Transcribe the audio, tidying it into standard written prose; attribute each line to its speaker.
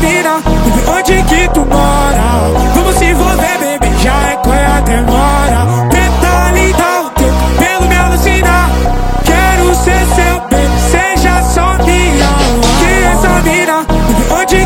Speaker 1: mina, baby, onde que tu mora? Vamos se envolver, baby, já é qual é a demora. Preta linda, o teu cabelo me alucina. Quero ser seu, baby, seja só minha. Quem é essa mina, baby, onde